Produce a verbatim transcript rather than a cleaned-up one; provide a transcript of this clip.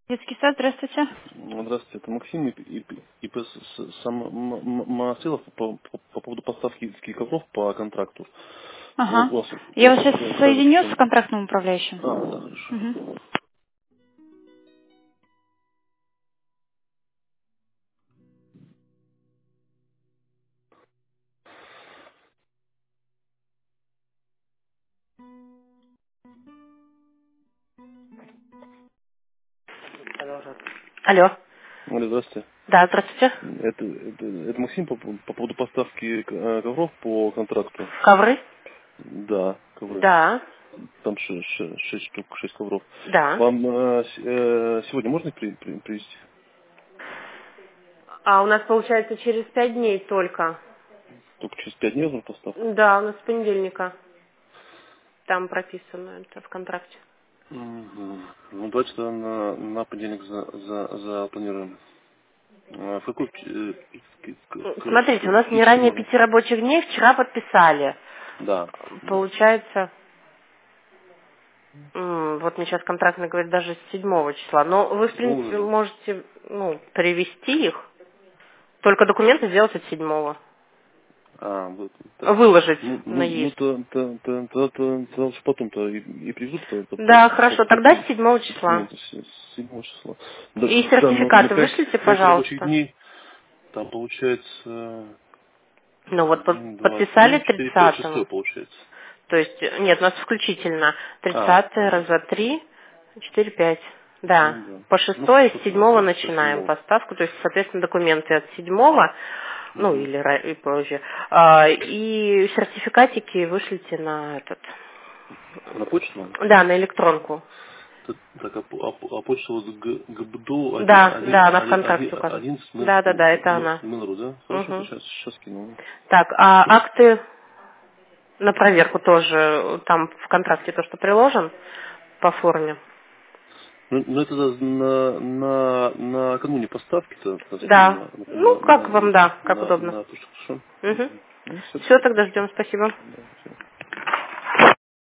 Детский сад, здравствуйте. Здравствуйте, это Максим и, и, и по- с- сам М- М- Масилов по, по, по поводу поставки детских ковров по контракту. У Ага. вас, у Я вас вас сейчас связь соединю с заключена. контрактным управляющим. А, да, хорошо. Мгм. Алло. Алло, здравствуйте. Да, здравствуйте. Это, это, это Максим по, по поводу поставки э, ковров по контракту. Ковры? Да, ковры. Да, Там ше- ше- шесть штук, шесть ковров. да. Вам э, с- э, сегодня можно их при- при- привезти? А у нас получается через пять дней только. Только через пять дней нужна поставка? Да, у нас с понедельника. Там прописано это в контракте. Мгм. Ну, давайте тогда на, на понедельник за, за, запланируем. А в какой э, к- к- М, к- Смотрите, у к- нас не фактически ранее можно? пяти рабочих дней, вчера подписали. Да, да. Получается, м, вот мне сейчас контрактный говорит даже с седьмого числа. Но вы, в Седьмого принципе, уже. можете ну, привезти их, только документы сделать от седьмого. А, вот так. Выложить Ну, на ну, ну ЕИС. то, то, то, то, то, то лучше потом-то и, и привезут то, то, по, Да, по, хорошо, по, тогда по с седьмого числа. документу с, с седьмого числа. Да, И да, но на сертификаты пять, вышлите, пять рабочих пожалуйста. дней там получается Ну вот под- один, два, подписали три, четыре, пять, шестой тридцатого. получается. То есть, э, нет, у нас включительно А, тридцатое, раз, понятно. два, три, четыре, пять. Да. Ну да. По Ну шестое, хорошо, с тогда седьмого со, со начинаем седьмого. поставку. То есть, соответственно, документы от седьмого, ну Угу. или ра- и позже. А, и сертификатики вышлите на этот. На почту надо? Да, на электронку. Так, так, а, по- а, по- а почта вот Г- ГБДУ один, Да, один, да, она в один, контракте один, указана. одиннадцать Да, да, да, это она. Мэнру, да? Хорошо, Мгм. сейчас, сейчас кину. Так, а акты на проверку тоже, там в контракте то, что приложен по форме. Ну, ну это да, на, на, накануне поставки-то, так скинем Да. на, на, Ну, на, как на, вам, да, как на, удобно. на почту, хорошо? Угу. Угу. Ну, все, Все, спасибо. тогда ждем, спасибо. Да.